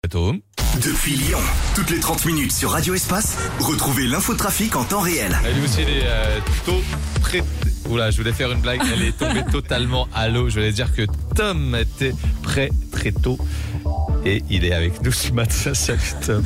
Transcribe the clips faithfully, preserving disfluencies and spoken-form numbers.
Depuis Lyon, toutes les trente minutes sur Radio Espace, retrouvez l'infotrafic en temps réel. Elle aussi, elle est euh, tôt, très... Oula, je voulais faire une blague, elle est tombée totalement à l'eau. Je voulais dire que Tom était prêt très tôt. Et il est avec nous ce matin. Salut Tom.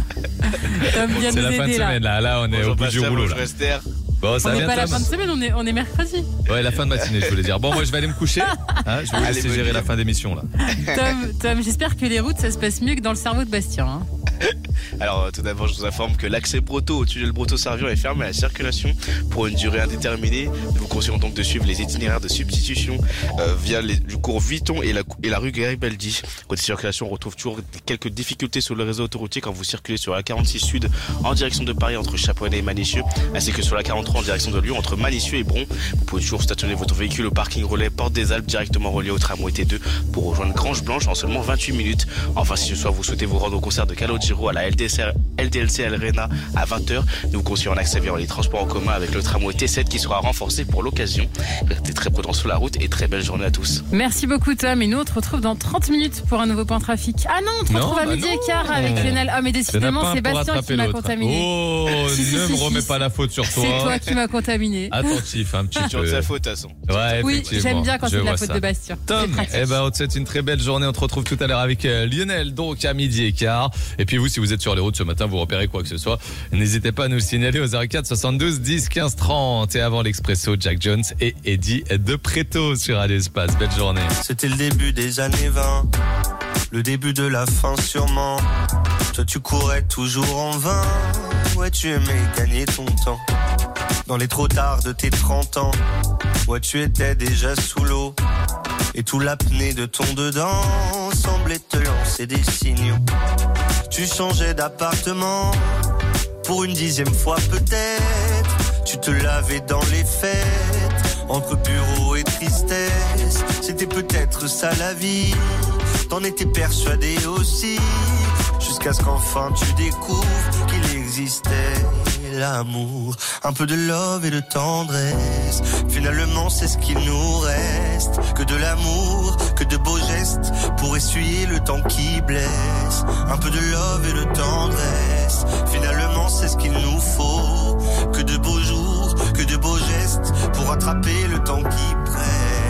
Tom vient C'est nous la fin de aider, là. semaine, là. Là, on est Bonjour, au bout Pasteur, du rouleau. bonjour, Là. Esther. Bon, ça On n'est vient, pas à la Tom. fin de semaine, on est, on est mercredi. Ouais, la fin de matinée, je voulais dire. Bon, moi, je vais aller me coucher. Hein, je vais vous Allez, laisser bonne gérer nuit. la fin d'émission, là. Tom, Tom, j'espère que les routes, ça se passe mieux que dans le cerveau de Bastien. Hein. Alors, euh, tout d'abord, je vous informe que l'accès Broto au tunnel Broto-Servion est fermé à la circulation pour une durée indéterminée. Nous vous conseillons donc de suivre les itinéraires de substitution euh, via les, le cours Vuitton et la, et la rue Garibaldi. Côté circulation, on retrouve toujours quelques difficultés sur le réseau autoroutier quand vous circulez sur la quarante-six Sud en direction de Paris entre Chaponnet et Manicieux, ainsi que sur la quarante-trois en direction de Lyon entre Manicieux et Bron. Vous pouvez toujours stationner votre véhicule au parking relais Porte des Alpes directement relié au tramway T deux pour rejoindre Grange Blanche en seulement vingt-huit minutes. Enfin, si ce soir vous souhaitez vous rendre au concert de Calogero à la L D L C Arena à vingt heures, nous vous conseillons un accès via les transports en commun avec le tramway T sept qui sera renforcé pour l'occasion. Restez très prudents sur la route et très belle journée à tous. Merci beaucoup, Tom. Et nous, on te retrouve dans trente minutes pour un nouveau point trafic. Ah non, on te Non, retrouve à bah midi non. et quart avec Lionel. Ah, mais Il y en a décidément, pas un c'est pour Bastien rattraper qui m'a l'autre. contaminé. Oh, Si, si, ne si, me si, remets si. pas la faute sur toi. C'est toi qui m'as contaminé. Attentif, un petit C'est peu. de sa faute, de toute façon. Ouais, Oui, effectivement. j'aime bien quand Je c'est de la vois faute ça. de Bastien. Tom, C'est pratique. eh ben, on te souhaite une très belle journée. On te retrouve tout à l'heure avec euh, Lionel, donc à midi et quart. Et puis vous, si vous êtes sur les routes ce matin, vous repérez quoi que ce soit, n'hésitez pas à nous le signaler au zéro quatre soixante-douze dix quinze trente. Et avant l'Expresso, Jack Jones et Eddie de Preto sur Radio Espace. Belle journée. C'était le début des années vingt, le début de la fin sûrement. Toi tu courais toujours en vain, ouais tu aimais gagner ton temps. Dans les trop tard de tes trente ans, ouais tu étais déjà sous l'eau. Et tout l'apnée de ton dedans semblait te lancer des signaux. Tu changeais d'appartement, pour une dixième fois peut-être. Tu te lavais dans les fêtes, entre bureau et tristesse. C'était peut-être ça la vie, t'en étais persuadé aussi. Jusqu'à ce qu'enfin tu découvres qu'il existait l'amour, un peu de love et de tendresse. Finalement c'est ce qu'il nous reste, que de l'amour, que de beaux gestes pour essuyer le temps qui blesse. Un peu de love et de tendresse, finalement c'est ce qu'il nous faut, que de beaux jours, que de beaux gestes pour rattraper le temps qui presse.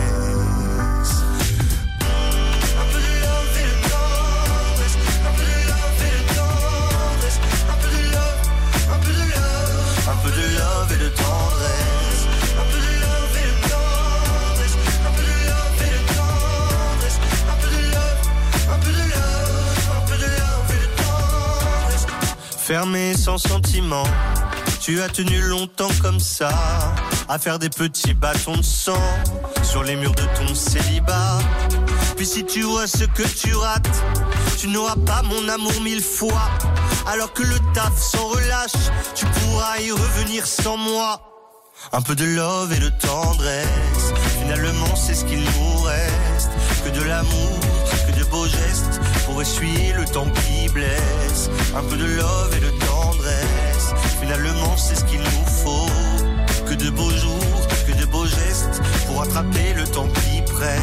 Un peu de love et de tendresse, un peu de love et de tendresse, un peu de love et de tendresse, un peu de love, un peu de love, un peu de love et de tendresse. Fermé sans sentiment, tu as tenu longtemps comme ça, à faire des petits bâtons de sang sur les murs de ton célibat. Puis si tu vois ce que tu rates, tu n'auras pas mon amour mille fois. Alors que le taf s'en relâche, tu pourras y revenir sans moi. Un peu de love et de tendresse, finalement c'est ce qu'il nous reste. Que de l'amour, que de beaux gestes pour essuyer le temps qui blesse. Un peu de love et de tendresse, finalement c'est ce qu'il nous faut. Que de beaux jours, que de beaux gestes pour attraper le temps qui presse.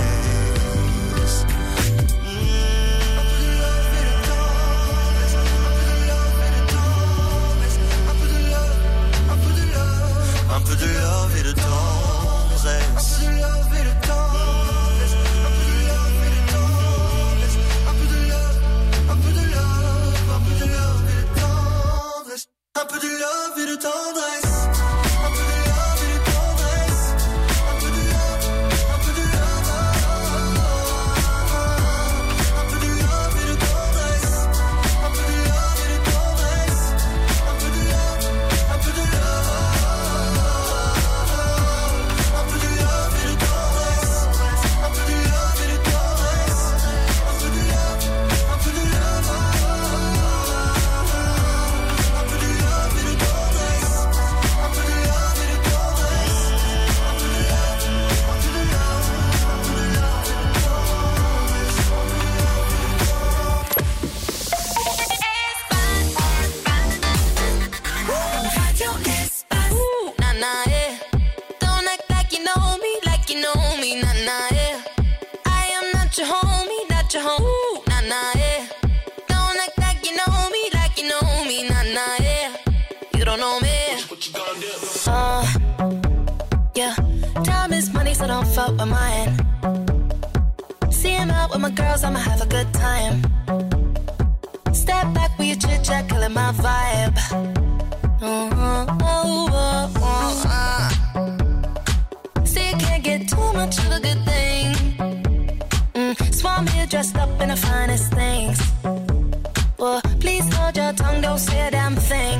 Un peu de love et de tendresse. Un peu de love et de tendresse. Un peu de love et de tendresse. Un peu de love, un peu de love, un peu de love et de tendresse. Un peu de love et de tendresse. Un peu de love et de tendresse. Un peu de love, un peu de love. fuck with mine. See him out with my girls, I'ma have a good time. Step back with your chit chat, killing my vibe. Oh, oh, oh, oh, uh. See, you can't get too much of a good thing. Mm, so I'm here dressed up in the finest things. Well, please hold your tongue, don't say a damn thing.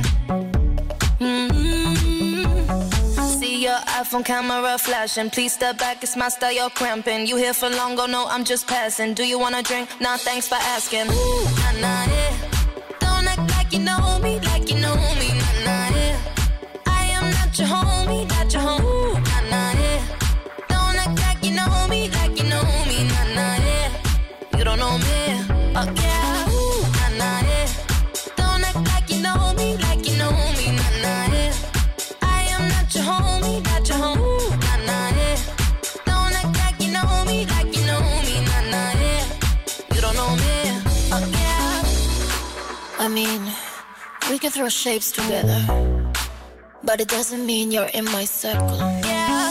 Mm-hmm. See your iPhone camera flashing. Please step back, it's my style, you're cramping. You here for long, go no, I'm just passing. Do you wanna drink? Nah, thanks for asking. Ooh, nah, nah, yeah. Don't act like you know me, like you know me, nah, nah, yeah. I am not your homie, not your homie, ooh, nah, nah, yeah. Don't act like you know me, like you know me, nah, nah, yeah. You don't know me, oh yeah, ooh, nah, nah, yeah. Don't act like you know me, like you know me, nah, nah, yeah. I am not your homie, not your homie, ooh, nah, nah, yeah. Don't act like you know me, like you know me, nah, nah, yeah. You don't know me, oh yeah. I mean, we can throw shapes together, but it doesn't mean you're in my circle. Yeah,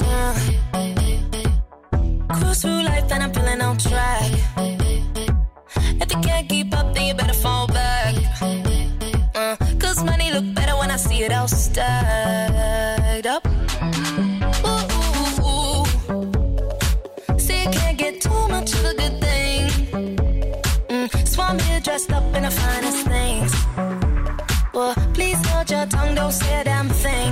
yeah. Cruise through life and I'm feeling on track. If you can't keep up, then you better fall back. Uh, Cause money look better when I see it all stacked up. Ooh, ooh, ooh. See, you can't get too much of a good thing. Mm, so I'm here dressed up in the finest things. Well, please hold your tongue, don't say a damn thing.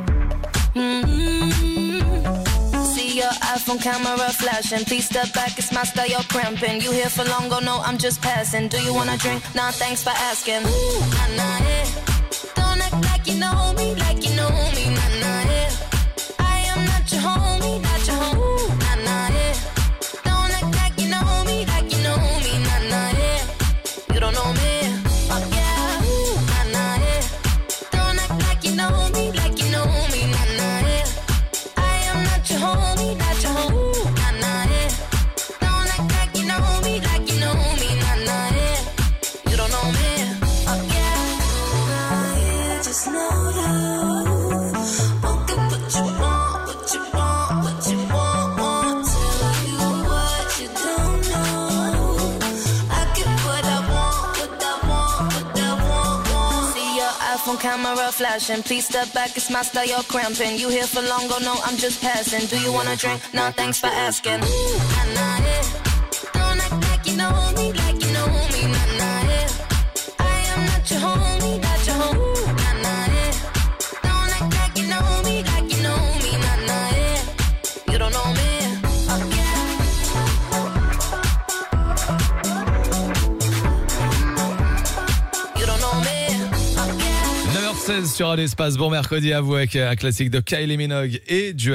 Mm-hmm. See your iPhone camera flashing. Please step back, it's my style, you're cramping. You here for long, go no, I'm just passing. Do you wanna drink? Nah, thanks for asking. Ooh, nah, nah, yeah. Don't act like you know me, like you know me, nah, nah, yeah. I am not your homie, not your homie, ooh, nah, nah, yeah. Don't act like you know me, like you know me, nah, nah, yeah. You don't know me, oh yeah, ooh, nah, nah, yeah. Don't act like you know me, like you know me, nah, nah, yeah. I am not your homie, not your homie, ooh, nah, nah, yeah. Don't act like you know me, like you know me, nah, nah, yeah. You don't know me, oh yeah. Just know you won't get what you want, what you want, what you want, want. Tell you what you don't know. I get what I want, what I want, what I want, want. See your iPhone camera flashing. Please step back, it's my style, you're cramping. You here for long, go no, I'm just passing. Do you wanna drink? Nah, thanks for asking. Ooh, nah, nah, yeah. Don't act like you know me, like you know me, nah, nah, yeah. I am not your homie, not your homie, ooh, nah, nah, yeah. Don't act like you know me, like you know me, nah, nah, yeah. You don't know me, oh yeah. You don't know me, oh yeah. neuf heures seize sur Radio Espace. Bon mercredi à vous avec un classique de Kylie Minogue et du